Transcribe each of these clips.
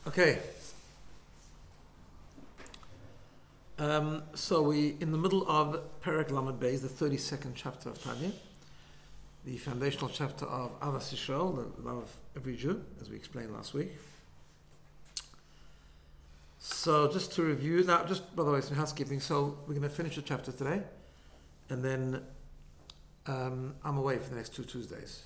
Okay. So we in the middle of Perek Lamed Beis, the 32nd chapter of Tanya, the foundational chapter of Avas Yisrael, the love of every Jew, as we explained last week. So just to review, now just by the way, some housekeeping. So we're going to finish the chapter today, and then I'm away for the next 2 Tuesdays.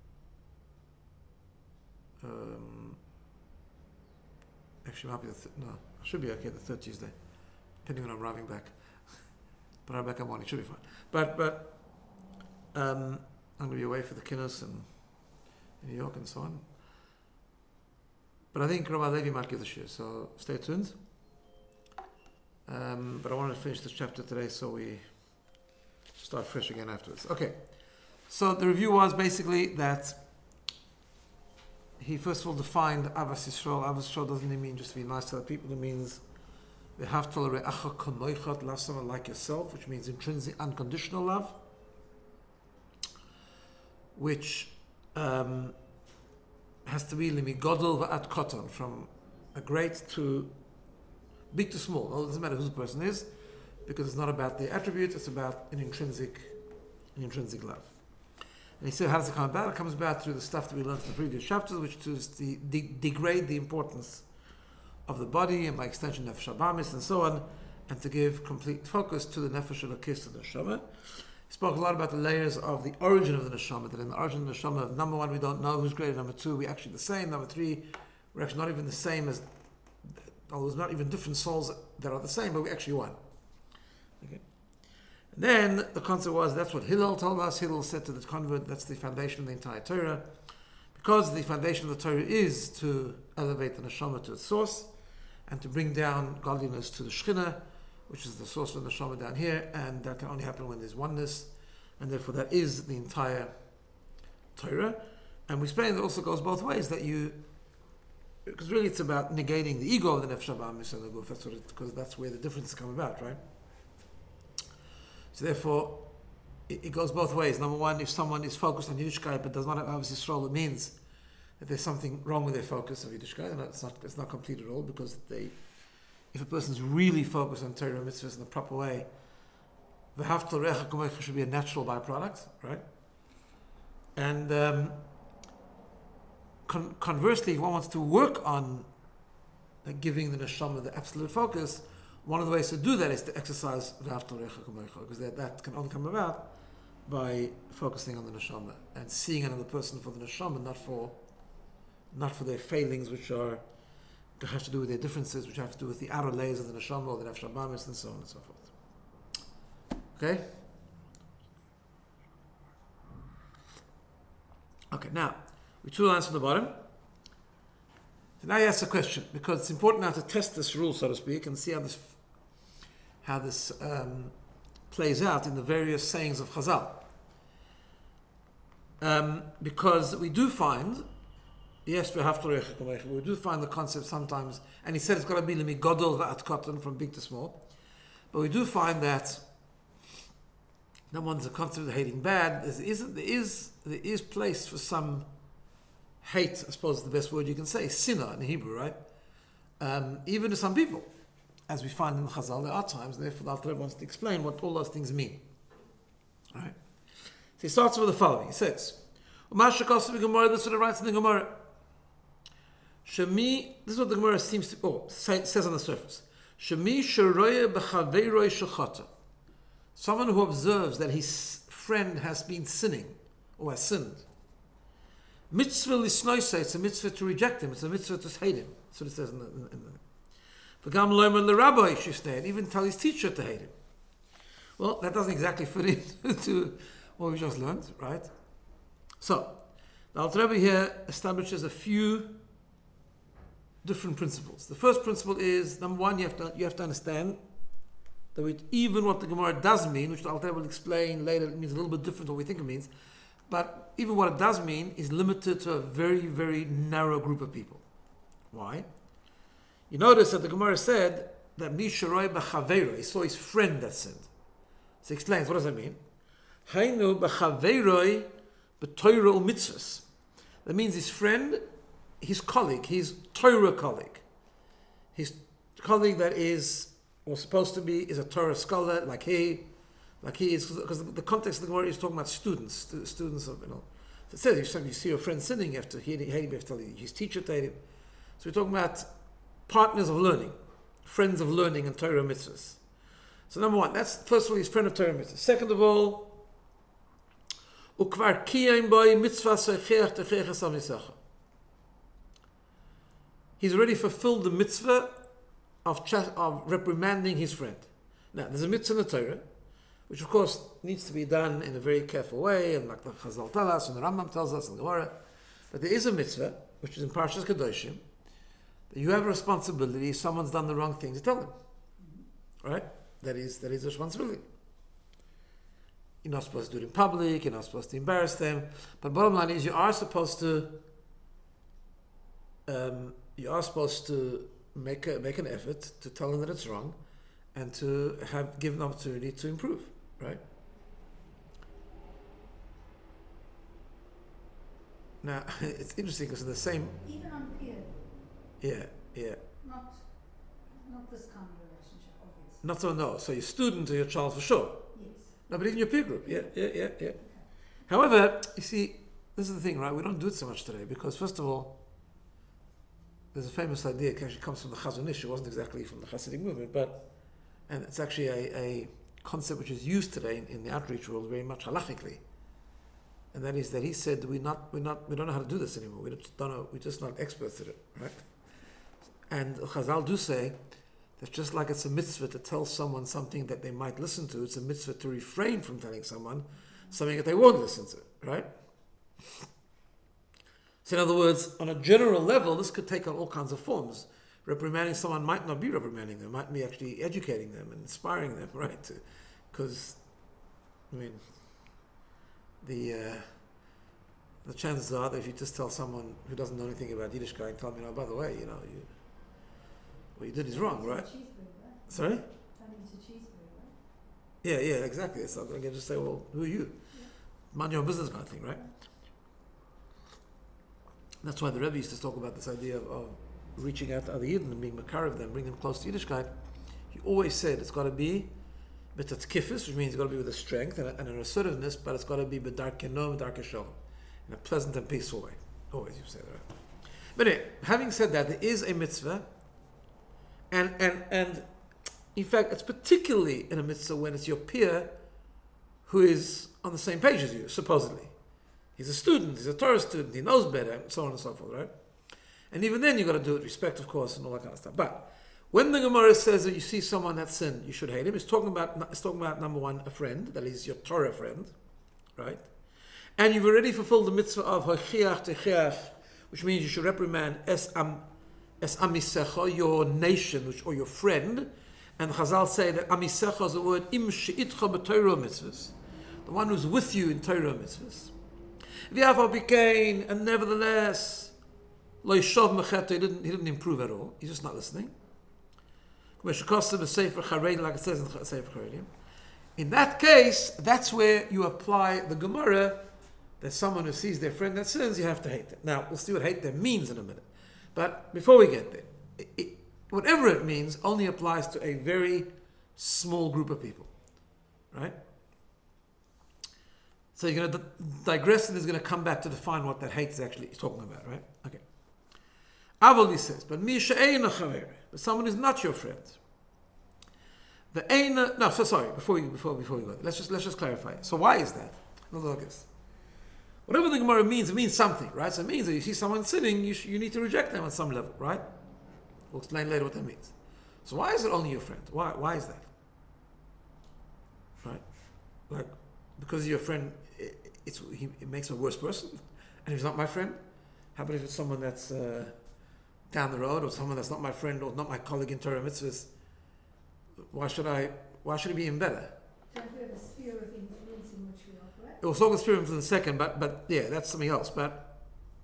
Actually, might be I should be okay the third Tuesday, depending when I'm arriving back. But I'm back on morning, should be fine. But I'm going to be away for the Kinnos and in New York and so on. But I think Rabbi Levi might give the shir, so stay tuned. But I wanted to finish this chapter today, so we start fresh again afterwards. Okay, so the review was basically that he first of all defined Avas Yisrael. Avas Yisrael doesn't mean just to be nice to other people. It means they have to love someone like yourself, which means intrinsic, unconditional love, which has to be limi godel va'at koton, from a great to big to small. No, it doesn't matter who the person is, because it's not about the attribute; it's about an intrinsic love. And he said, how does it come about? It comes about through the stuff that we learned in the previous chapters, which is to degrade the importance of the body, and by extension nefesh habamis and so on, and to give complete focus to the nefesh elokis, to the neshama. He spoke a lot about the layers of the origin of the neshama, that in the origin of the neshama, number one, we don't know who's greater, number two, we're actually the same, number three, we're actually not even the same as, although there's not even different souls that are the same, but we're actually one. Okay. And then the concept was, that's what Hillel told us. Hillel said to the convert, that's the foundation of the entire Torah. Because the foundation of the Torah is to elevate the neshama to its source, and to bring down godliness to the Shekhinah, which is the source of the neshama down here, and that can only happen when there's oneness, and therefore that is the entire Torah. And we explained that it also goes both ways, that because really it's about negating the ego of the nefesh habamis and the guf, because that's where the differences come about, right? So therefore, it goes both ways. Number one, if someone is focused on Yiddishkeit but does not have Avos Yisrael, it means that there's something wrong with their focus of Yiddishkeit, and it's not complete at all, because if a person is really focused on Torah mitzvahs in the proper way, the V'ahavta l'reacha kamocha should be a natural byproduct, right? And conversely, if one wants to work on giving the neshama the absolute focus, one of the ways to do that is to exercise v'ahavta l'reacha kamocha, because that can only come about by focusing on the neshama and seeing another person for the neshama, not for their failings, which have to do with their differences, which have to do with the outer layers of the neshama or the nefesh habamis and so on and so forth. Okay? Okay, now, we 2 lines from the bottom. So now you ask a question, because it's important now to test this rule, so to speak, and see how this plays out in the various sayings of Chazal. Because we do find, yes, we have to, we do find the concept sometimes, and he said it's got to be limi godol va'at koton, from big to small, but we do find that number one, there's a concept of hating bad. There is place for some hate, I suppose is the best word you can say, sinah in Hebrew, right? Even to some people, as we find in the Chazal, there are times, and therefore the Alter Rebbe wants to explain what all those things mean. All right. So he starts with the following. He says, "U'masha kosev Gemara." This is what it writes in the Gemara. Shemi. This is what the Gemara seems to says on the surface. Shemi sheroye b'chaveiroi shechata. Someone who observes that his friend has been sinning or has sinned. Mitzvah lisnoise, it's a mitzvah to reject him. It's a mitzvah to hate him. That's what it says in the V'gam loymer l'rabbi shishtei, and even tell his teacher to hate him. Well, that doesn't exactly fit into what we just learned, right? So, the Alter Rebbe here establishes a few different principles. The first principle is, number one, you have to understand that even what the Gemara does mean, which the Alter Rebbe will explain later, it means a little bit different what we think it means, but even what it does mean is limited to a very, very narrow group of people. Why? You notice that the Gemara said that Misharoi b'chaveiroi, he saw his friend that sinned. So he explains, what does that mean? Hainu b'chaveiroi b'toira u'mitzvahs. That means his friend, his colleague, his Torah colleague. his colleague that is, or supposed to be, is a Torah scholar like he is, because the context of the Gemara is talking about students of, So it says, you see your friend sitting, you have to hear him, you have to tell his teacher to him. So we're talking about partners of learning, friends of learning and Torah mitzvahs. So number one, that's first of all, he's friend of Torah mitzvahs. Second of all, ukvar kiyem boy mitzvah secheach techeach asam yisacha. He's already fulfilled the mitzvah of reprimanding his friend. Now, there's a mitzvah in the Torah, which of course needs to be done in a very careful way, and like the Chazal tell us, and the Rambam tells us, and the Gemara. But there is a mitzvah, which is in Parshas Kedoshim, that you have a responsibility if someone's done the wrong thing to tell them. Right? That is a responsibility. You're not supposed to do it in public, you're not supposed to embarrass them, but bottom line is you are supposed to make an effort to tell them that it's wrong and to give an opportunity to improve, right? Now, it's interesting because in the same... Even on peer. Yeah. Not this kind of relationship, obviously. Not so, no. So your student or your child for sure. Yes. No, but even your peer group. Yeah. Okay. However, you see, this is the thing, right? We don't do it so much today because, first of all, there's a famous idea, it actually comes from the Chazon Ish, it wasn't exactly from the Hasidic movement, and it's actually a concept which is used today in the outreach world very much halachically. And that is that he said we don't know how to do this anymore. We're just not experts at it, right? And Chazal do say that just like it's a mitzvah to tell someone something that they might listen to, it's a mitzvah to refrain from telling someone something that they won't listen to, right? So in other words, on a general level, this could take on all kinds of forms. Reprimanding someone might not be reprimanding them, might be actually educating them and inspiring them, right? Because, the chances are that if you just tell someone who doesn't know anything about Yiddishkeit and tell them, by the way, what you did is wrong, right? Sorry? Turning to cheeseburger, right? Yeah, exactly. It's not going to just say, well, who are you? Mind your own business kind of thing, right? That's why the Rebbe used to talk about this idea of reaching out to other Yidden and being makar of them, bring them close to Yiddishkeit. He always said it's got to be b'tatkifus, which means it's got to be with a strength and an assertiveness, but it's got to be b'darke nom, b'darke shalom, in a pleasant and peaceful way. Always you say that, right? But anyway, having said that, there is a mitzvah, and in fact, it's particularly in a mitzvah when it's your peer who is on the same page as you, supposedly. He's a student, he's a Torah student, he knows better, and so on and so forth, right? And even then you've got to do it, respect, of course, and all that kind of stuff. But when the Gemara says that you see someone that sinned, you should hate him, it's talking about number one, a friend, that is your Torah friend, right? And you've already fulfilled the mitzvah of Hochiach Techiach, which means you should reprimand es amisecha, your nation, or your friend. And Chazal say that amisecha is the word im she'itcha b'Torah mitzvahs, the one who's with you in Torah mitzvahs. V'yafal b'kein, and nevertheless, lo yishov mechet, he didn't improve at all. He's just not listening. Like it says in the Sefer Charedim. In that case, that's where you apply the Gemara that someone who sees their friend that sins, you have to hate them. Now, we'll see what hate them means in a minute. But before we get there, whatever it means only applies to a very small group of people. Right? So you're going to digress and is going to come back to define what that hate is actually talking about, right? Okay. Avoli says, but but someone who's not your friend. Before we go, let's just clarify. So why is that? Look at this. Whatever the Gemara means, it means something, right? So it means that you see someone sinning, you need to reject them on some level, right? We'll explain later what that means. So why is it only your friend? Why is that? Right? Like, because your friend, it makes him a worse person? And if he's not my friend? How about if it's someone that's down the road, or someone that's not my friend, or not my colleague in Torah mitzvahs? Why should it be even better? Don't we have a sphere of influence in which we operate? We'll talk about sphere of influence in a second, but yeah, that's something else. But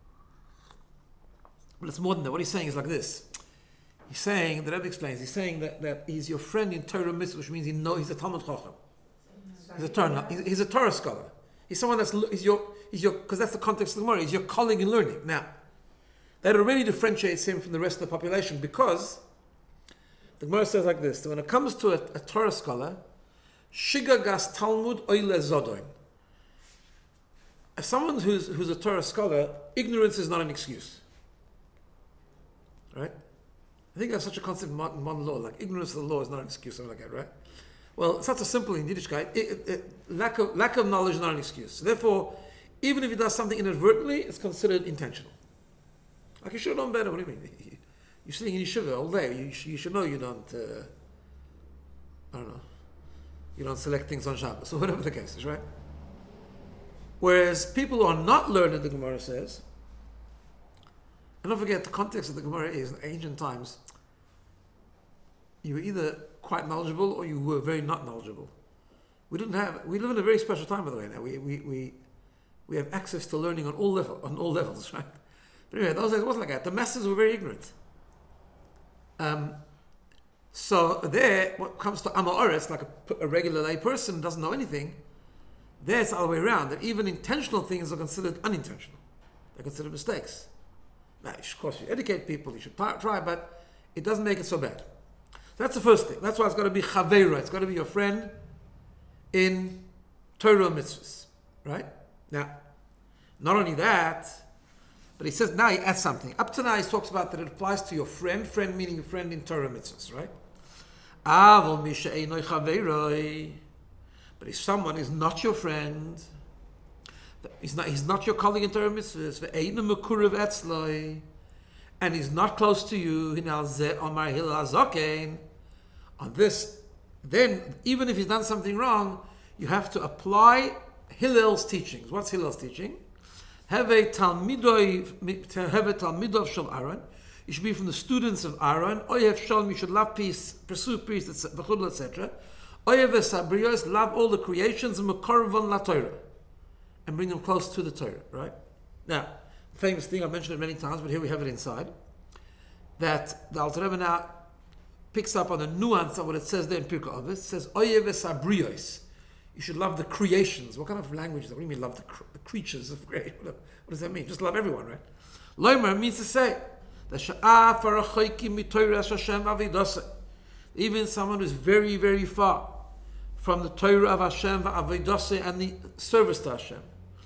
it's more than that. What he's saying is like this. He's saying, the Rebbe explains, he's saying that he's your friend in Torah mitzvah, which means he's a Talmud Chacham. He's a Torah scholar. He's someone he's your, because that's the context of the Gemara, he's your colleague in learning. Now, that already differentiates him from the rest of the population, because The Gemara says like this, that when it comes to a Torah scholar, Shiga gas Talmud oile zodoin. As someone who's a Torah scholar, ignorance is not an excuse. Right? I think that's such a concept in modern law, like ignorance of the law is not an excuse, something like that, right? Well, it's not so simple in Yiddishkeit. Lack of knowledge is not an excuse. So therefore, even if he does something inadvertently, it's considered intentional. Like you should have known better. What do you mean? You're sitting in yeshiva all day. You should know you don't. I don't know. You don't select things on Shabbos, or whatever the case is, right? Whereas people who are not learned, the Gemara says, and don't forget the context of the Gemara is in ancient times. You were either quite knowledgeable or you were very not knowledgeable. We live in a very special time, by the way. Now we have access to learning on all levels, right? But anyway, those days it wasn't like that. The masses were very ignorant. So there, what comes to Amal Oretz, like a regular lay person doesn't know anything, there it's the other way around. That even intentional things are considered unintentional. They're considered mistakes. Now, of course, you educate people, you should try, but it doesn't make it so bad. That's the first thing. That's why it's got to be chaveira. It's got to be your friend in Torah mitzvahs, right? Now, not only that, but he says now he adds something. Up to now he talks about that it applies to your friend meaning your friend in Torah mitzvahs, right? But if someone is not your friend, he's not your colleague in Torah mitzvahs, and he's not close to you, on this, then even if he's done something wrong, you have to apply Hillel's teachings. What's Hillel's teaching? Have a talmidov shel Aaron. You should be from the students of Aaron. Oyev shalom, you should love peace, pursue peace, etc. Oyev esabrios, love all the creations, and mekorvon la Torah, and bring them close to the Torah. Right? Now, the famous thing I've mentioned it many times, but here we have it inside. That the Alter Rebbe now picks up on the nuance of what it says there in Pirkei Avos. It says Oyev esabrios. You should love the creations. What kind of language is that? What do you mean love the creatures of creation? What does that mean? Just love everyone, right? Loimer means to say that even someone who is very, very far from the Torah of Hashem and the service to Hashem.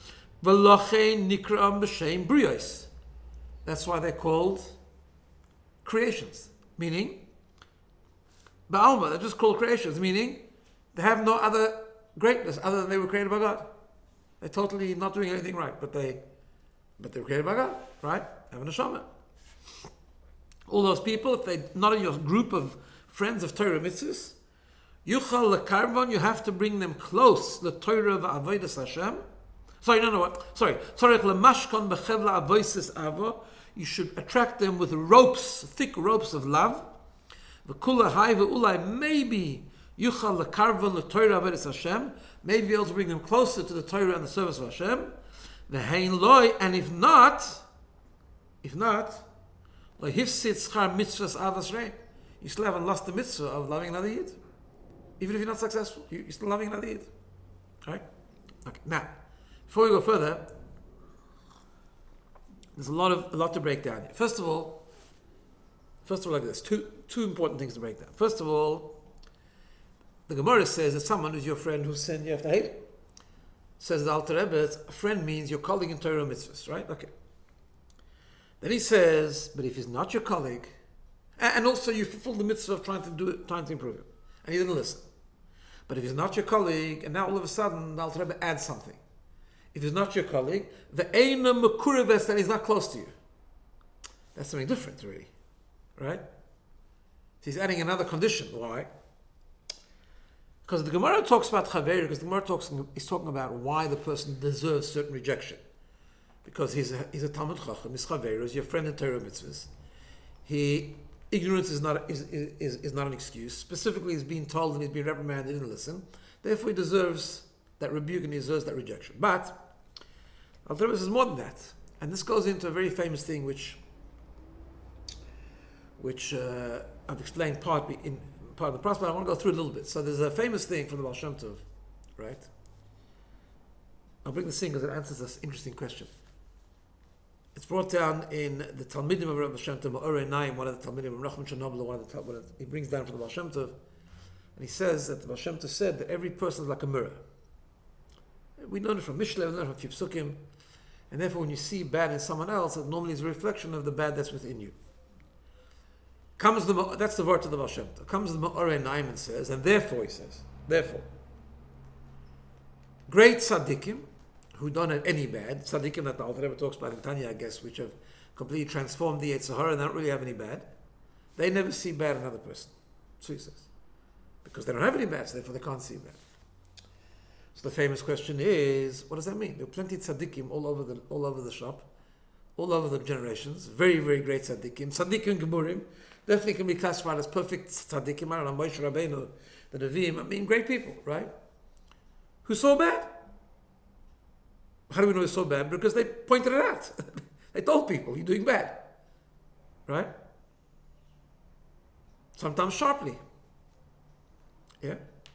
That's why they're called creations. Meaning, Ba'alma, they're just called creations. Meaning, they have no other greatness other than they were created by God. They're totally not doing anything right, but they were created by God, right? Have a neshama. All those people, if they're not in your group of friends of Torah mitzvahs, yuchal lekarvon, you have to bring them close. The Torah of avodas Hashem. Tzorech lemashkon bechevla avosis avo. You should attract them with ropes, thick ropes of love. V'kula hai ve'ulai, maybe yuchal lekarvon the Torah avodas Hashem. Maybe be able to bring them closer to the Torah and the service of Hashem. V'hein loy, and if not, lehifsit schar mitzvahs avas rein. You still haven't lost the mitzvah of loving another Yid. Even if you're not successful, you're still loving another Yid. Right? Okay. Now, before we go further, there's a lot to break down here. First of all, like this, two important things to break down. First of all, the Gemara says that someone who's your friend who sinned, you have to hate him. Says the Alter Rebbe, a friend means your colleague in Torah mitzvahs, right? Okay. Then he says, but if he's not your colleague, and also you fulfill the mitzvah of trying to improve him, and he didn't listen. But if he's not your colleague, and now all of a sudden the Alter Rebbe adds something. If he's not your colleague, the eina mekureves, that he's not close to you. That's something different, really, right? So he's adding another condition. Why? Because the Gemara talks about chaver, because the Gemara is talking about why the person deserves certain rejection. Because he's a Talmud Chacham, his chaver is your friend in Torah mitzvahs. Ignorance is not an excuse. Specifically, he's being told and he's being reprimanded, he didn't listen. Therefore, he deserves that rebuke and he deserves that rejection. But Alter Rebbe says more than that, and this goes into a very famous thing, which I've explained part of the process, but I want to go through it a little bit. So there's a famous thing from the Baal Shem Tov, right? I'll bring this in because it answers this interesting question. It's brought down in the Talmidim of Rabbi Shem Tov, Ma'orei Naim, one of the Talmidim of Nachman Chernobyl, he brings down from the Baal Shem Tov, and he says that the Baal Shem Tov said that every person is like a mirror. We learn it from Mishle, we learn it from Psukim, and therefore when you see bad in someone else, it normally is a reflection of the bad that's within you. That's the word of the Baal Shem Tov. Comes the Ma'orei Naim and says, and therefore he says, therefore, great tzaddikim, who don't have any bad, tzaddikim that the Alter Rebbe talks about in Tanya, I guess, which have completely transformed the Yetzer Hara and don't really have any bad, they never see bad in another person. So he says. Because they don't have any bad, so therefore they can't see bad. So the famous question is, what does that mean? There are plenty of tzaddikim all over the shop, all over the generations, very, very great tzaddikim. Tzaddikim Gemurim definitely can be classified as perfect tzaddikim. I don't know, Moshe Rabbeinu, the Nevi'im, I mean, great people, right? Who saw bad? How do we know it's so bad? Because they pointed it out. They told people, you're doing bad. Right? Sometimes sharply. Yeah?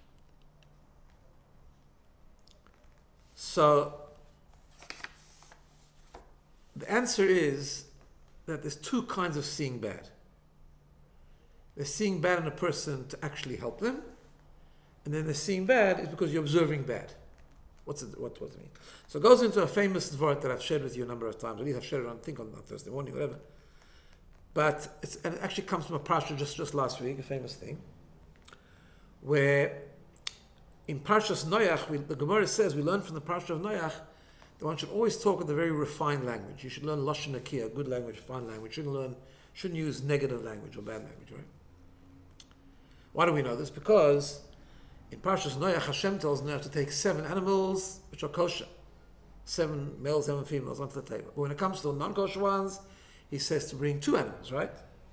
So, the answer is that there's two kinds of seeing bad. There's seeing bad in a person to actually help them, and then the seeing bad is because you're observing bad. What does it mean? So it goes into a famous word that I've shared with you a number of times. At least I've shared it on Thursday morning, whatever. But it actually comes from a parsha just last week, a famous thing, where in Parshas Noach, the Gemara says, we learn from the Parsha of Noach that one should always talk with a very refined language. You should learn Lashon Nakiya, good language, fine language. Shouldn't use negative language or bad language, right? Why do we know this? Because in Parshas Noach, Hashem tells Noach to take 7 animals which are kosher. 7 males, 7 females onto the table. But when it comes to the non-kosher ones, he says to bring 2 animals, right?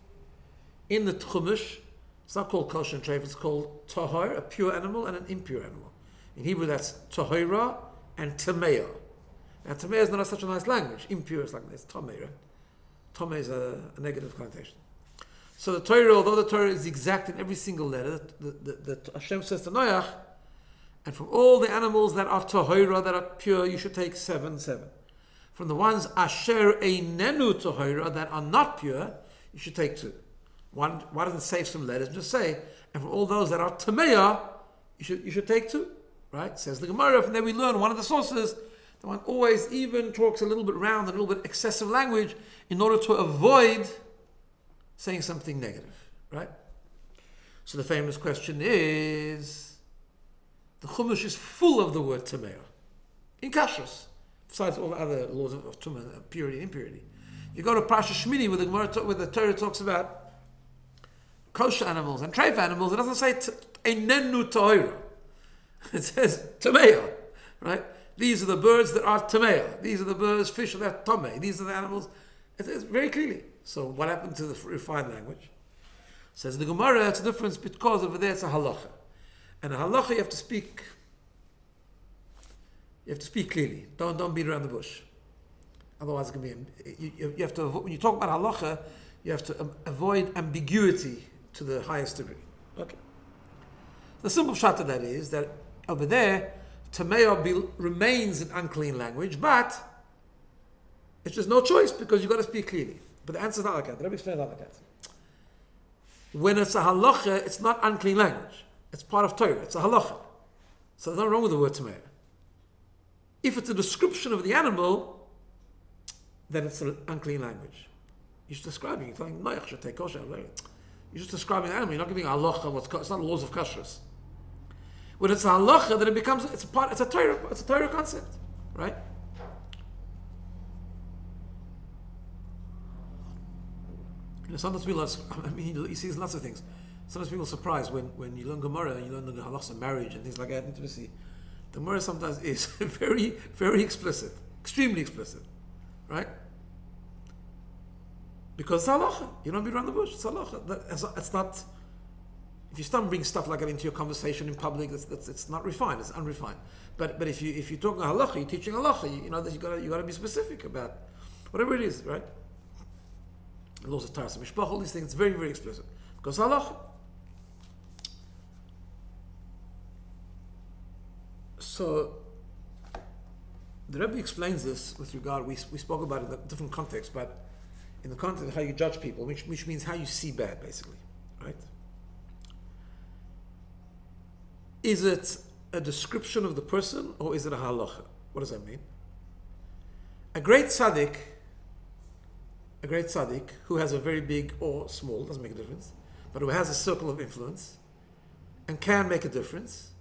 In the Chumash, it's not called kosher and treif, it's called tahor, a pure animal, and an impure animal. In Hebrew, that's tahora and tamea. Now, tamea is not such a nice language. Impure is like this, tamei, right? Tamei is a negative connotation. So the Torah, although the Torah is exact in every single letter, the Hashem says to Noach, and from all the animals that are tahora, that are pure, you should take 7. From the ones asher einenu tahora, that are not pure, you should take 2. Why doesn't it save some letters? Just say, and from all those that are tameya, you should take 2. Right? Says the Gemara. From there we learn one of the sources that one always even talks a little bit round, a little bit excessive language in order to avoid saying something negative. Right? So the famous question is, the Chumash is full of the word tameya in kashrus, besides all the other laws of tumah, purity and impurity. You go to Parsha Shmini where the Torah talks about kosher animals and treif animals. It doesn't say einenu tahora. It says tameya, right? These are the birds that are tameya. These are the birds, fish that are tamei. These are the animals. It says very clearly. So what happened to the refined language? Says the Gemara, it's a difference because over there it's a halacha. And a halacha you have to speak clearly. Don't beat around the bush. Otherwise it can be, you have to, when you talk about halacha, you have to avoid ambiguity to the highest degree. Okay. The simple shot of that is that over there, Tameo remains an unclean language, but it's just no choice because you've got to speak clearly. But the answer is not like that. Let me explain it like that. When it's a halacha, it's not unclean language. It's part of Torah. It's a halacha. So there's nothing wrong with the word Tameo. If it's a description of the animal, then it's an unclean language. You're just describing it. You're telling Noach should take kosher. You're just describing the animal. You're not giving a halacha. It's not laws of kashrus. When it's a halacha, then it becomes it's a Torah concept, right? Sometimes people, you see lots of things. Sometimes people are surprised when you learn Gemara and you learn the halachas of marriage and things like that, intimacy. The Gemara sometimes is very, very explicit, extremely explicit, right? Because it's halacha. You don't beat around the bush. It's halacha. It's not. If you start bringing stuff like that into your conversation in public, it's not refined. It's unrefined. But if you're talking halacha, you're teaching halacha. You know that you got to be specific about whatever it is, right? The laws of Taras and Mishpach, all these things. It's very, very explicit because halacha. So the Rebbe explains this with regard, we spoke about it in a different context, but in the context of how you judge people, which means how you see bad, basically, right? Is it a description of the person, or is it a halacha? What does that mean? A great tzaddik who has a very big or small, doesn't make a difference, but who has a circle of influence and can make a difference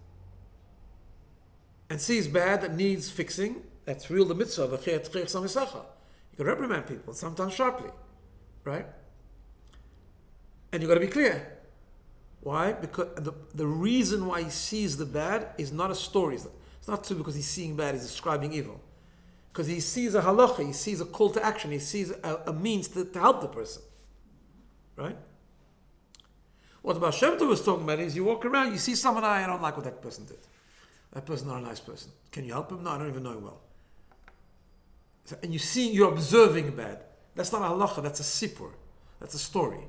and sees bad that needs fixing, that's real the mitzvah of you can reprimand people, sometimes sharply, right? And you've got to be clear. Why? Because the reason why he sees the bad is not a story. It's not true because he's seeing bad, he's describing evil. Because he sees a halacha, he sees a call to action, he sees a means to help the person. Right? What the Baal Shem Tov was talking about is you walk around, you see someone, I don't like what that person did. That person's not a nice person. Can you help him? No, I don't even know him well. And you're observing bad. That's not a halacha, that's a sipur. That's a story.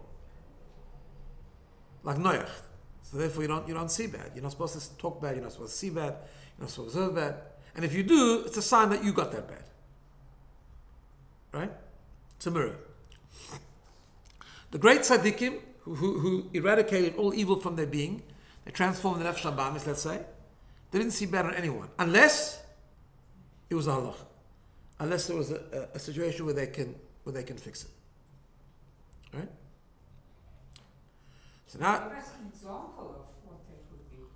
Like Noach. So therefore you don't see bad. You're not supposed to talk bad, you're not supposed to see bad, you're not supposed to observe bad. And if you do, it's a sign that you got that bad. Right? It's a mirror. The great tzaddikim who eradicated all evil from their being, they transformed the nefesh habahamis, let's say, they didn't see bad on anyone. Unless it was a halacha. Unless there was a situation where they can fix it. Right? So now, give us an example of what that would be.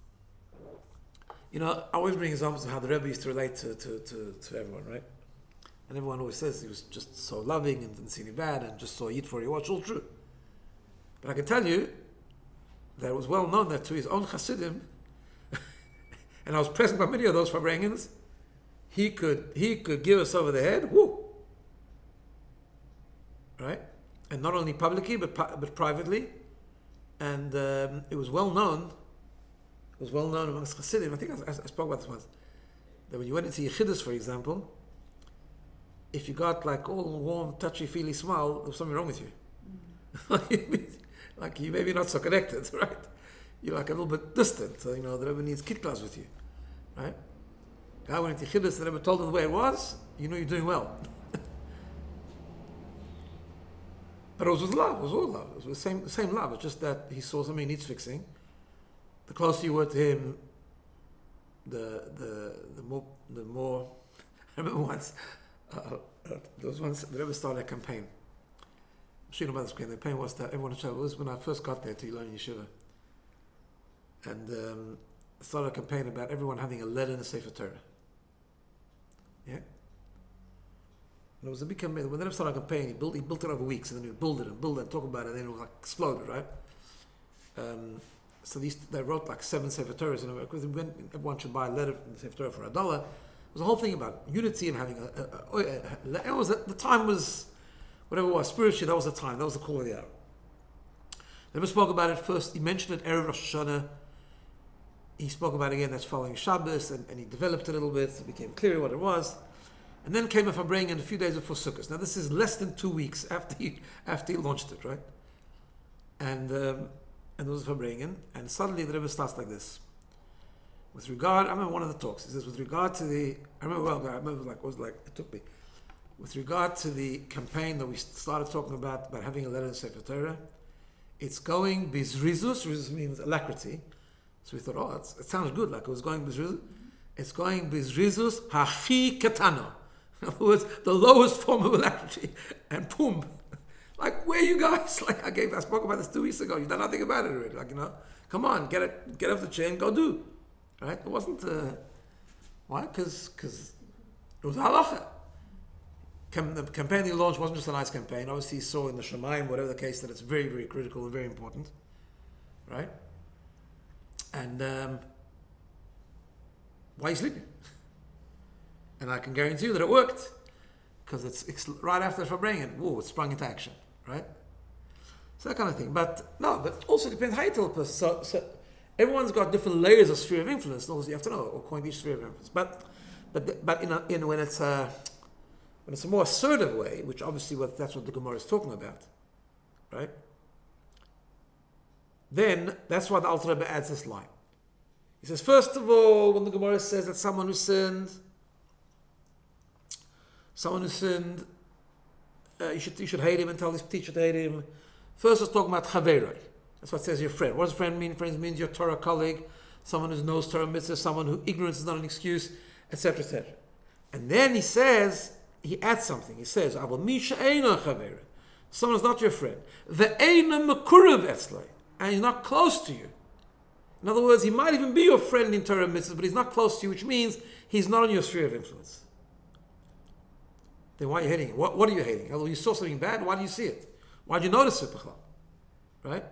I always bring examples of how the Rebbe used to relate to everyone, right? And everyone always says he was just so loving and didn't see any bad and just saw eat for you watch, all true. But I can tell you that it was well known that to his own Hasidim, and I was present by many of those Farbrengens, he could give us over the head, whoo! Right? And not only publicly, but privately. And it was well known amongst Hasidim, I think I spoke about this once, that when you went into Yechidus, for example, if you got like all warm, touchy-feely smile, there was something wrong with you. Like you maybe not so connected, right? You're like a little bit distant, so the Rebbe needs kid class with you, right? Guy went into Yechidus, the Rebbe told him the way it was, you're doing well. But it was with love. It was all love. It was the same love. It's just that he saw something needs fixing. The closer you were to him, the more. I remember once there was once the Rebbe started a campaign. I'm sure you know about this campaign. The campaign was that everyone should. It was when I first got there to Ilani Yeshiva, and started a campaign about everyone having a letter in the Sefer Torah. Yeah. And it was a big campaign. When they started a campaign, he built it over weeks, and then he built it and talk about it, and then it was like exploded, right? So they wrote like 7 Sefer Torahs, because everyone should buy a letter from the Sefer Torah for $1. It was a whole thing about unity and having the time was, whatever it was, spiritually, that was the time, that was the call of the hour. Never spoke about it first, he mentioned it Erev Rosh Hashanah, he spoke about it again, that's following Shabbos, and he developed it a little bit, so it became clear what it was. And then came a Farbrengen a few days before Sukkot. Now this is less than 2 weeks after he launched it, right? And there was a Farbrengen, and suddenly the Rebbe starts like this. With regard, I remember one of the talks. He says, with regard to the, it took me. With regard to the campaign that we started talking about having a letter in Sefer Torah, it's going bizrizus. Rizus means alacrity. So we thought, it sounds good, like it was going bizrizus. It's going bizrizus hachi katano. In other words, the lowest form of alacrity. And boom. Like, where are you guys? Like I spoke about this 2 weeks ago. You've done nothing about it already. Like, come on, get off the chain, go do. Right? It wasn't, why? Because it was halacha. The campaign he launched wasn't just a nice campaign. Obviously he saw in the Shemayim, whatever the case, that it's very, very critical and very important. Right? And why are you sleeping? And I can guarantee you that it worked. Because it's right after the Farbrengen, it sprung into action. Right? So that kind of thing. But also it depends how you tell a person. So everyone's got different layers of sphere of influence. Also you have to know, according to each sphere of influence. But when it's a more assertive way, which obviously that's what the Gemara is talking about, right? Then that's why the Alter Rebbe adds this line. He says, first of all, when the Gemara says that someone who sinned, Someone who sinned, you should hate him and tell his teacher to hate him. First, it's talking about chaveroi. That's what it says your friend. What does friend mean? Friends means your Torah colleague, someone who knows Torah mitzvah, someone who ignorance is not an excuse, etc., etc. And then he says, he adds something. He says, "Aval misha eino chaveroi." Someone is not your friend. The eino mekurev etzloi, and he's not close to you. In other words, he might even be your friend in Torah mitzvahs, but he's not close to you, which means he's not in your sphere of influence. Then why are you hating him? What are you hating? Well, you saw something bad, why do you see it? Why did you notice it? Right?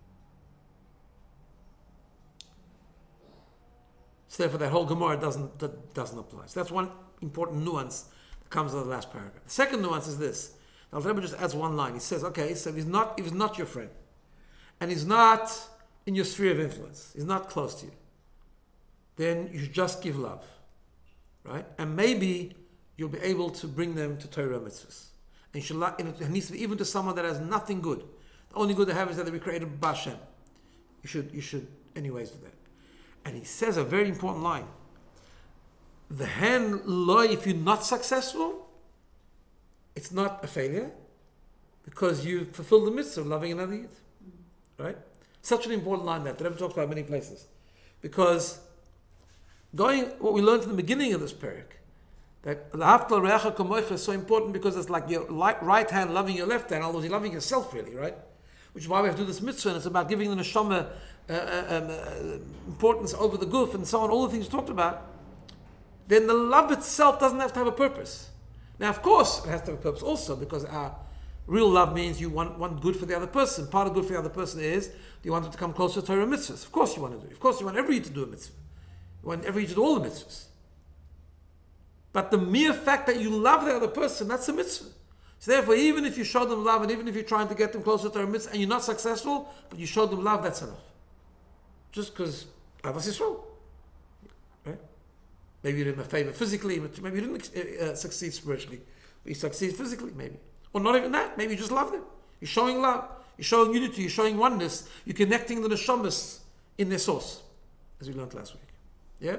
So therefore that whole Gemara doesn't apply. So that's one important nuance that comes in the last paragraph. The second nuance is this. Now the Rebbe just adds one line. He says, okay, so if he's not your friend, and he's not in your sphere of influence, he's not close to you, then you should just give love. Right? And maybe you'll be able to bring them to Torah mitzvahs. And it needs to be even to someone that has nothing good. The only good they have is that they were created by Hashem. You should anyways do that. And he says a very important line. The hen loy, if you're not successful, it's not a failure because you've fulfilled the mitzvah of loving another yid. Right? Such an important line that the Rebbe talks about many places. Because what we learned in the beginning of this parak, that l'haftal re'acha kamoicha is so important because it's like your right hand loving your left hand, although you're loving yourself really, right? Which is why we have to do this mitzvah, and it's about giving the neshama importance over the guf and so on, all the things we talked about. Then the love itself doesn't have to have a purpose. Now, of course, it has to have a purpose also, because our real love means you want good for the other person. Part of good for the other person is you want them to come closer to Torah mitzvahs. Of course you want to do it. Of course you want every yid to do a mitzvah. You want every yid to do all the mitzvahs. But the mere fact that you love the other person, that's a mitzvah. So therefore, even if you show them love, and even if you're trying to get them closer to a mitzvah, and you're not successful, but you show them love, that's enough. Just because Avas Yisrael. Right? Maybe you did him a favor physically, but maybe you didn't succeed spiritually. But you succeed physically, maybe. Or not even that. Maybe you just love them. You're showing love. You're showing unity. You're showing oneness. You're connecting the neshamas in their source, as we learned last week. Yeah?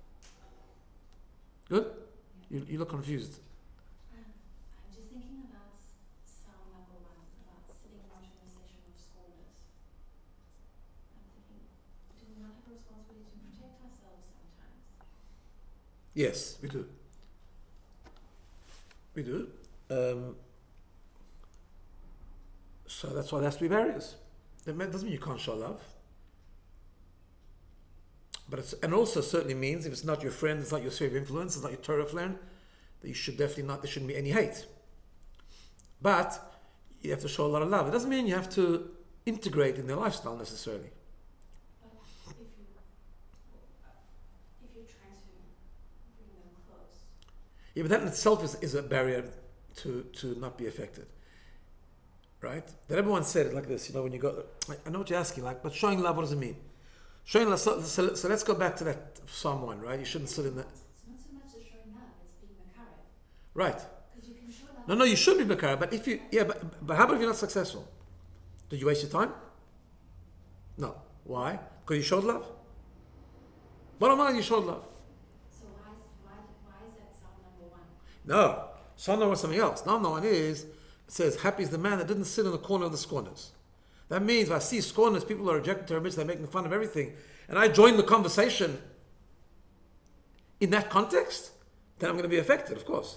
Good? You look confused. I'm just thinking about Psalm number 1, about sitting watching a session of scorners. I'm thinking, do we not have a responsibility to protect ourselves sometimes? Yes, we do. We do. So that's why there has to be barriers. That doesn't mean you can't show love. But and also certainly means if it's not your friend, it's not your sphere of influence, it's not your Torah friend, that you should definitely not, there shouldn't be any hate. But you have to show a lot of love. It doesn't mean you have to integrate in their lifestyle necessarily. But if you're trying to bring them close. Yeah, but that in itself is a barrier to not be affected. Right? That everyone said it like this, when you go, I know what you're asking, but showing love, what does it mean? Showing love, so let's go back to that Psalm 1, right? You shouldn't sit in that. It's not so much the showing love, it's being makarev. Right. Because you can show love. No, you should be makarev, but but how about if you're not successful? Did you waste your time? No. Why? Because you showed love. Bottom line, you showed love. So why is that Psalm number 1? No. Psalm number 1 is something else. Psalm number 1 it says, happy is the man that didn't sit in the corner of the scorners. That means if I see scorners, people are rejecting Torah mitzvah, they're making fun of everything, and I join the conversation in that context, then I'm going to be affected, of course.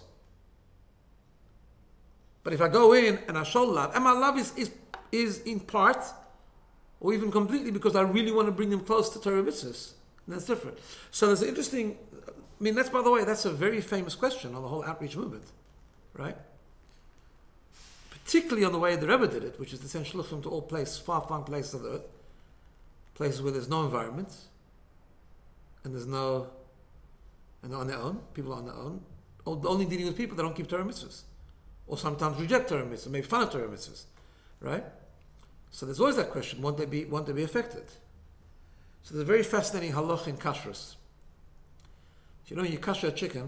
But if I go in and I show love, and my love is in part, or even completely, because I really want to bring them close to Torah mitzvahs, that's different. So there's an interesting, that's, by the way, that's a very famous question on the whole outreach movement, right? Particularly on the way the Rebbe did it, which is to send shluchim to all places, far-flung places of the earth, places where there's no environment, and and they're on their own, people are on their own, only dealing with people that don't keep Torah mitzvahs, or sometimes reject Torah mitzvahs, make fun of Torah mitzvahs, right? So there's always that question: won't they be affected? So there's a very fascinating halach in kashrus. When you kasher a chicken,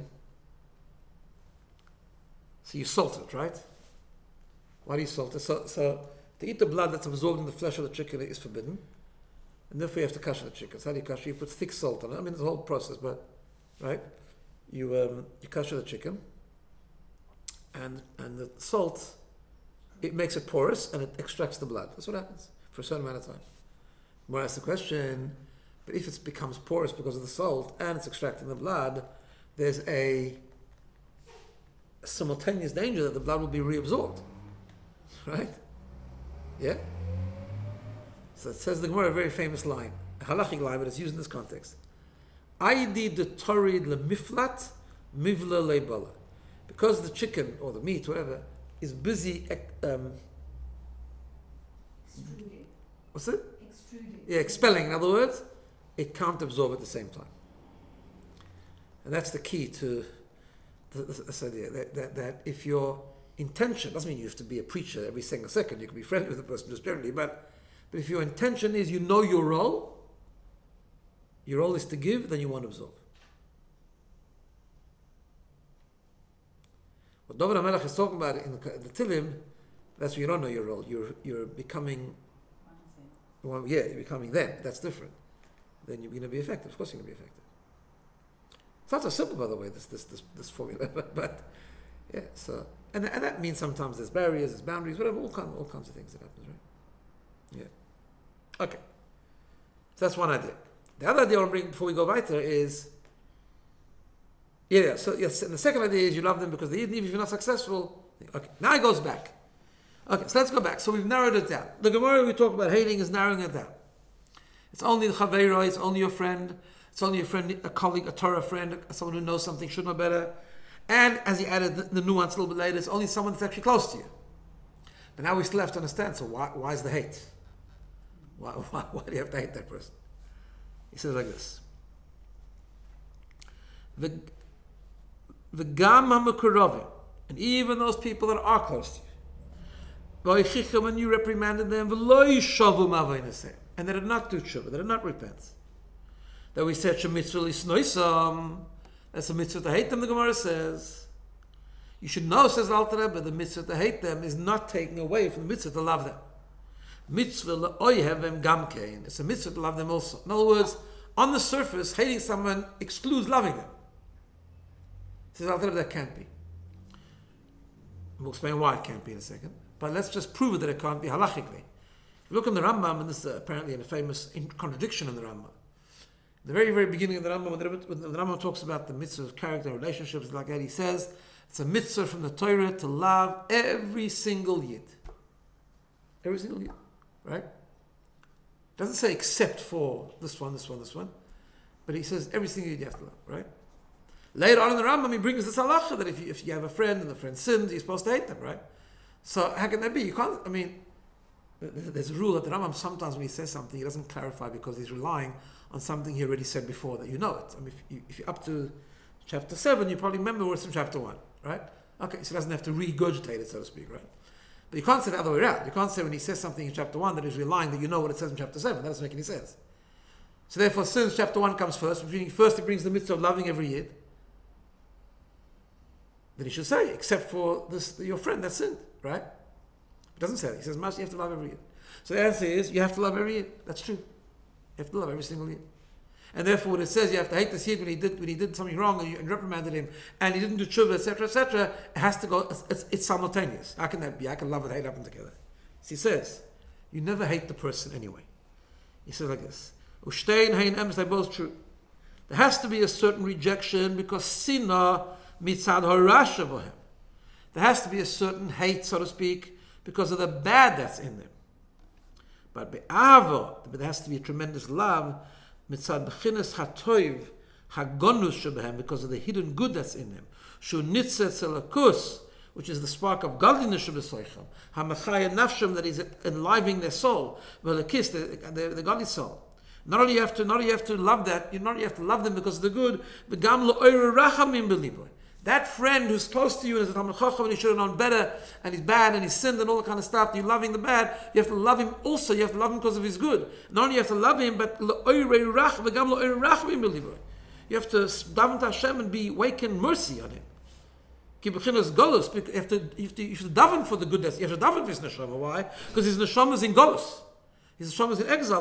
so you salt it, right? Why do you salt it? So to eat the blood that's absorbed in the flesh of the chicken is forbidden, and therefore you have to kasher the chicken. So how do you kasher? You put thick salt on it. There's a whole process, but right, you kasher the chicken, and the salt, it makes it porous and it extracts the blood. That's what happens for a certain amount of time. More asks the question, but if it becomes porous because of the salt and it's extracting the blood, there's a simultaneous danger that the blood will be reabsorbed. Right? Yeah? So it says the Gemara, a very famous line, a halachic line, but it's used in this context. Aidi de torid le miflat, mivla le bala. Because the chicken or the meat, whatever, is busy Extruding. what's it? Extruding. Yeah, expelling. In other words, it can't absorb at the same time. And that's the key to this idea, that if your intention, doesn't mean you have to be a preacher every single second, you can be friendly with the person just generally, but if your intention is you know your role is to give, then you won't absorb. What David HaMelech is talking about in the Tilim, that's where you don't know your role. You're becoming, you're becoming them. That's different. Then you're going to be effective. Of course, you're going to be effective. It's not so simple, by the way, this formula, but yeah. So and that means sometimes there's barriers, there's boundaries, whatever, all kinds of things that happens, right? Yeah. Okay. So that's one idea. The other idea I want to bring before we go weiter is, so yes, and the second idea is you love them because they eat, even if you're not successful. Okay, now it goes back. Okay, so let's go back. So we've narrowed it down. The Gemara we talk about hating is narrowing it down. It's only the chaveira, it's only your friend, it's only a friend, a colleague, a Torah friend, someone who knows something, should know better. And as he added the nuance a little bit later, it's only someone that's actually close to you. But now we still have to understand, so why is the hate? Why do you have to hate that person? He says like this. The gamma mekurovim, and even those people that are close to you, when you reprimanded them, and they did not do tshuva, they did not repent. That we said shemitzvah lisnoisam, that's a mitzvah to hate them. The Gemara says, you should know, says the Alter Rebbe, the mitzvah to hate them is not taking away from the mitzvah to love them. Mitzvah le'oyhevem gamkein. It's a mitzvah to love them also. In other words, on the surface, hating someone excludes loving them. Says Alter Rebbe, that can't be. We'll explain why it can't be in a second. But let's just prove that it can't be halachically. If you look in the Rambam, and this is apparently a famous contradiction in the Rambam. The very, very beginning of the Rambam, when the Rambam talks about the mitzvah of character and relationships like that, he says it's a mitzvah from the Torah to love every single yid. Every single yid. Right? It doesn't say except for this one. But he says every single yid you have to love. Right? Later on in the Rambam, he brings this halacha that if you have a friend and the friend sins, you're supposed to hate them. Right? So how can that be? You can't, there's a rule that the Rambam sometimes when he says something, he doesn't clarify because he's relying on something he already said before that you know it. If you're up to chapter 7, you probably remember what's in chapter 1, right? Okay, so he doesn't have to regurgitate it, so to speak, right? But you can't say the other way around. You can't say when he says something in chapter 1 that he's relying that you know what it says in chapter 7. That doesn't make any sense. So therefore, since chapter 1 comes first he brings the mitzvah of loving every yid, then he should say, except for your friend that sinned, right? It doesn't say that. He says, you have to love every yid. So the answer is, you have to love every yid. That's true. You have to love every single yid. And therefore, when it says you have to hate this yid when he did something wrong and you reprimanded him and he didn't do tshuva, etc., it has to go. It's simultaneous. How can that be? I can love and hate happen together. So he says, you never hate the person anyway. He says like this: Ushtein hein emes, they're both true. There has to be a certain rejection because sinah mitzad harasha bohem. There has to be a certain hate, so to speak, because of the bad that's in them. But there has to be a tremendous love mitzad b'chinas hatoiv hagonus shebehem, because of the hidden good that's in them. Shu nitzet zelakus, which is the spark of godliness shebesoichem. Hamachaya nafshem, that is enlivening their soul. Velakis, the godly soul. Not only you have to love that, you have to love them because of the good. V'gam lo'oyer rachamim b'liboy. That friend who's close to you and is a Talmid Chacham and he should have known better and he's bad and he's sinned and all that kind of stuff, and you're loving the bad, you have to love him also. You have to love him because of his good. Not only you have to love him, but you have to daven to Hashem and be awakened mercy on him. You have to daven for the goodness. You have to daven for his neshama. Why? Because his neshama is in Golus. His neshama is in exile.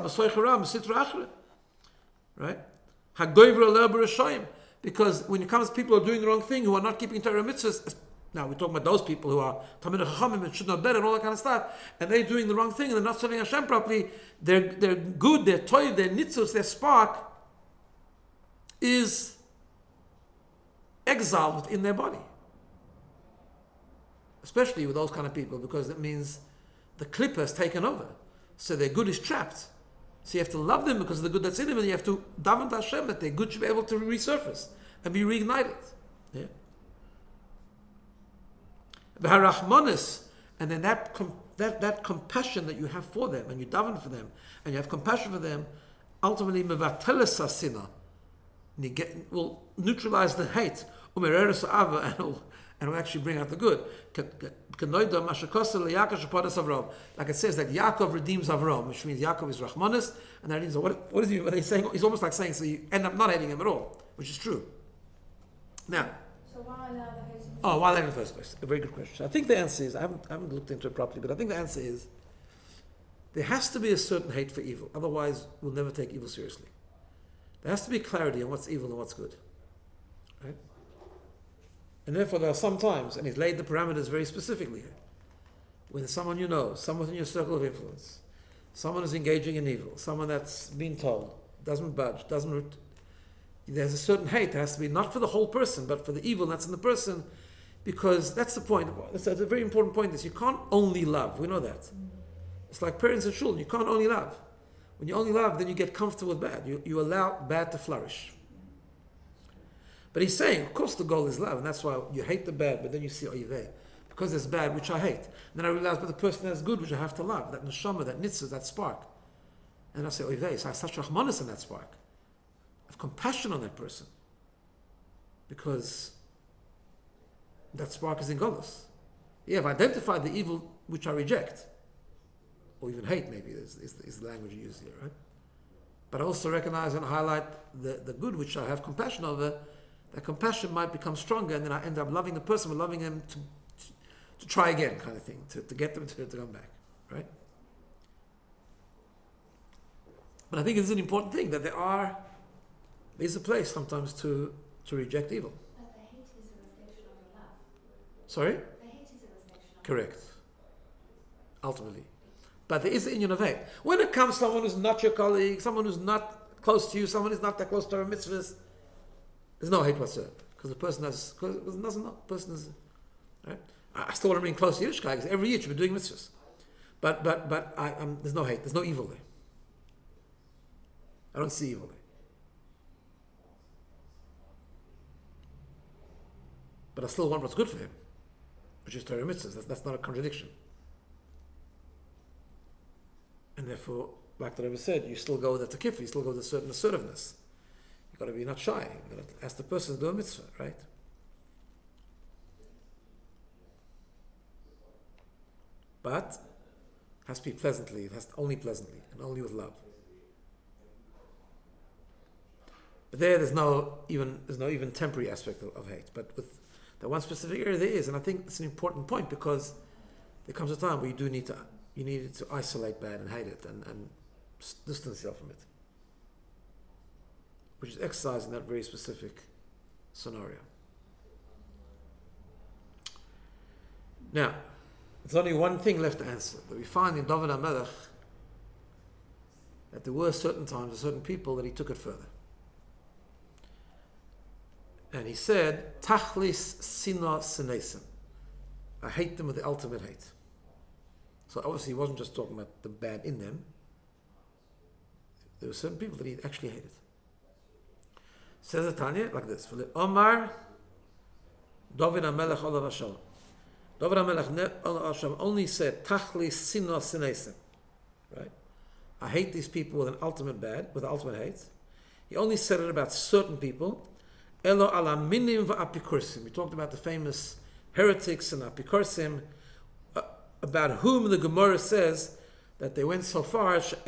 Right? Because when it comes to people who are doing the wrong thing, who are not keeping Torah mitzvahs, Now we're talking about those people who are Talmid Chachamim and should know better and all that kind of stuff, and they're doing the wrong thing and they're not serving Hashem properly. They're good, they're toiv, their nitzos, their spark is exiled within their body. Especially with those kind of people, because it means the clipper has taken over. So their good is trapped. So you have to love them because of the good that's in them, and you have to daven to Hashem that their good should be able to resurface and be reignited. Yeah. V'harachmanis, and then that compassion that you have for them, and you daven for them, and you have compassion for them, ultimately mevateles hasina, will neutralize the hate, umereres ava, and will actually bring out the good. Like it says that Yaakov redeems Avram, which means Yaakov is Rahmanis, and that means what is he? What he's saying? He's almost like saying, so you end up not hating him at all, which is true. Now, So why allow the hate? why that in the first place? A very good question. I think the answer is I haven't looked into it properly, but I think the answer is there has to be a certain hate for evil. Otherwise, we'll never take evil seriously. There has to be clarity on what's evil and what's good, right? And therefore, there are some times, and he's laid the parameters very specifically here, when someone you know, someone in your circle of influence, someone is engaging in evil, someone that's been told, doesn't budge, there's a certain hate that has to be not for the whole person, but for the evil that's in the person, because that's the point. That's a very important point, is you can't only love. We know that. It's like parents and children. You can't only love. When you only love, then you get comfortable with bad. You allow bad to flourish. But he's saying, of course the goal is love, and that's why you hate the bad, but then you see oyvei. Because there's bad, which I hate. And then I realize, but the person that's good, which I have to love, that neshama, that nitzah, that spark. And I say, oyvei, so I have such rahmanas in that spark. I have compassion on that person. Because that spark is in Golus. Yeah, I've identified the evil which I reject. Or even hate, maybe, is the language you use here, right? But I also recognize and highlight the good which I have compassion over. That compassion might become stronger, and then I end up loving the person, but loving him to try again, kind of thing, to get them to come back, right? But I think it's an important thing that there is a place sometimes to reject evil. But the hate is a reflection of your love. Sorry? The hate is a reflection of Correct. Ultimately. But there is the union of hate. When it comes to someone who's not your colleague, someone who's not close to you, someone who's not that close to our mitzvahs, there's no hate whatsoever. Because the person doesn't know. The person is, right? I still want to remain close to Yiddishkeit because every year you should be doing mitzvahs. But there's no hate. There's no evil there. I don't see evil there. But I still want what's good for him, which is Torah mitzvahs. That's not a contradiction. And therefore, like the Rebbe said, you still go with the takif, you still go with a certain assertiveness. You've got to be not shy. You've got to ask the person to do a mitzvah, right? But it has to be pleasantly. It has to only pleasantly and only with love. But there's no even temporary aspect of hate. But with the one specific area there is, and I think it's an important point because there comes a time where you need to isolate bad and hate it and distance yourself from it, which is exercised in that very specific scenario. Now, there's only one thing left to answer, that we find in David HaMelech that there were certain times, certain people that he took it further. And he said, Tachlis sina sinesim. I hate them with the ultimate hate. So obviously he wasn't just talking about the bad in them. There were certain people that he actually hated. Says the Tanya like this: Omar David HaMelech Olav Hashem. David HaMelech Olav Hashem only said Tachli Sina Sinesim. Right? I hate these people with an ultimate bad, with ultimate hate. He only said it about certain people. Elo ala minim va'apikursim. We talked about the famous heretics and apikursim, about whom the Gemara says that they went so far that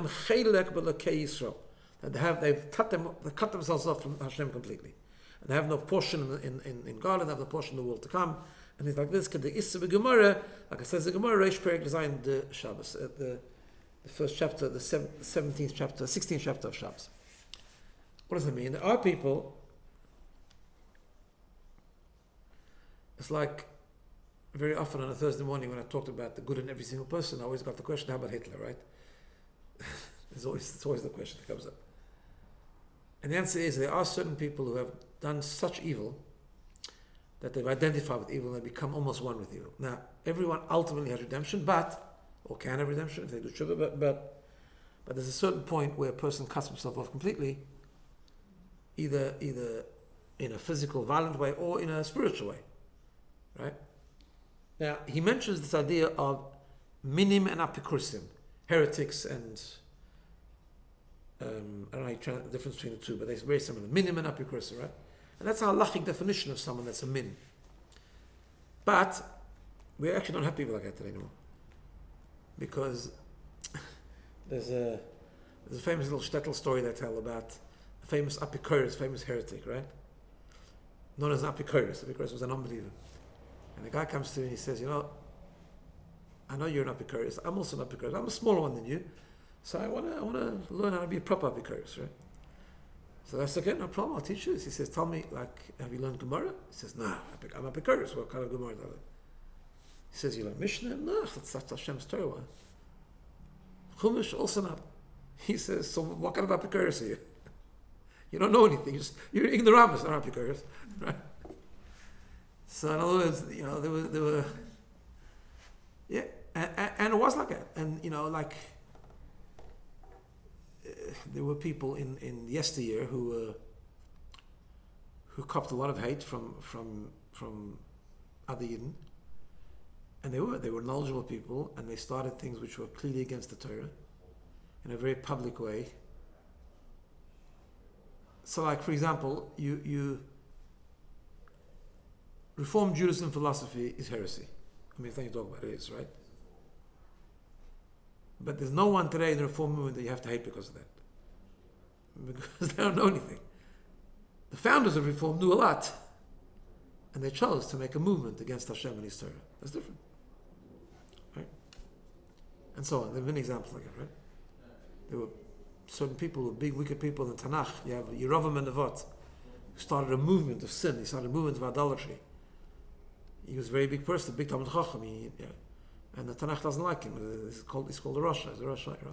they've cut themselves off from Hashem completely, and they have no portion in God, and they have no portion in the world to come. And it's like this. Like it says the Gemara, Reish Perek designed the Shabbos, the first chapter, the 17th chapter, 16th chapter of Shabbos. What does it mean? There are people It's like very often on a Thursday morning when I talked about the good in every single person, I always got the question, how about Hitler, right? It's always the question that comes up. And the answer is there are certain people who have done such evil that they've identified with evil and they become almost one with evil. Now, everyone ultimately has redemption, or can have redemption if they do tshuva, but there's a certain point where a person cuts himself off completely, either in a physical, violent way or in a spiritual way, right? Now, he mentions this idea of minim and apikurim, heretics and I don't know the difference between the two, but they're very similar. Minim and apikurim, right? And that's a halachic definition of someone that's a min. But we actually don't have people like that anymore. Because there's a famous little shtetl story they tell about a famous Apikoros, famous heretic, right? Known as Apikoros. Apikoros was an unbeliever. And the guy comes to me and he says, I know you're an Apikoros. I'm also an Apikoros. I'm a smaller one than you. So I want to learn how to be a proper Apikoros, right? So that's okay, no problem, I'll teach you this. He says, tell me, have you learned Gemara? He says, no, I'm Apikoros. What kind of Gemara do I learn? He says, you learn Mishnah? No, that's Hashem's Torah. Chumash, also not. He says, so what kind of Apikoros are you? You don't know anything. You're ignoramus, not Apikoros, right? So in other words, there were yeah, and it was like that. And, there were people in yesteryear who copped a lot of hate from other Yidden, and they were knowledgeable people, and they started things which were clearly against the Torah in a very public way. So, like for example, you Reform Judaism philosophy is heresy. I mean, the thing you talk about it is, right? But there's no one today in the Reform movement that you have to hate because of that. Because they don't know anything. The founders of Reform knew a lot. And they chose to make a movement against Hashem and His Torah. That's different. Right? And so on. There have been examples like that, right? There were certain people who were big, wicked people in the Tanakh. You have Yerovam and Nevat, who started a movement of sin. He started a movement of idolatry. He was a very big person, big Talmud Chacham. And the Tanakh doesn't like him. It's called a Rasha. It's a Rasha, right?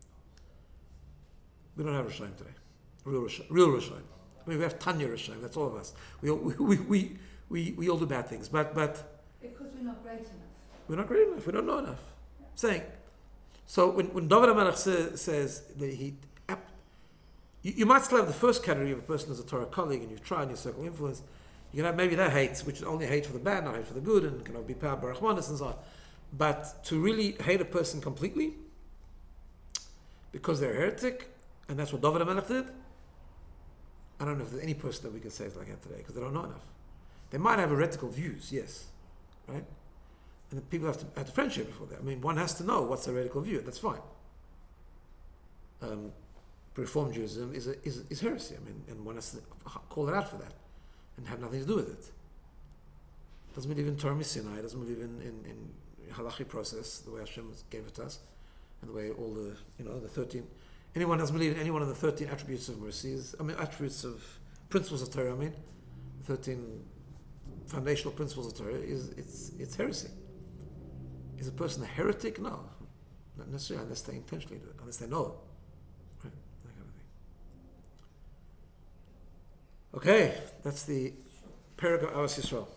We don't have Rashaim today. Real Rashaim. I mean, we have Tanya Rashaim. That's all of us. We all do bad things. But because we're not great enough. We're not great enough. We don't know enough. I'm saying. So when David HaMelech says that you might still have the first category of a person as a Torah colleague, and you've tried and you circle influence. You can have maybe that hate, which is only hate for the bad, not hate for the good, and can be powered by Rahmanis and so on. But to really hate a person completely because they're a heretic, and that's what David HaMelech did, I don't know if there's any person that we can say is like that today, because they don't know enough. They might have heretical views, yes, right? And the people have to friendship before that. I mean, one has to know what's a heretical view. That's fine. Reform Judaism is heresy. I mean, and one has to call it out for that, and have nothing to do with it. Doesn't believe in Torah Sinai. Doesn't believe in halachic process, the way Hashem gave it to us, and the way all the 13. Anyone doesn't believe in any one of the 13 attributes of mercies. Attributes of principles of Torah. 13 foundational principles of Torah it's heresy. Is a person a heretic? No, not necessarily, unless they intentionally do it, unless they know it. Right? That kind of thing. Okay, that's the paragraph of Avos Yisrael.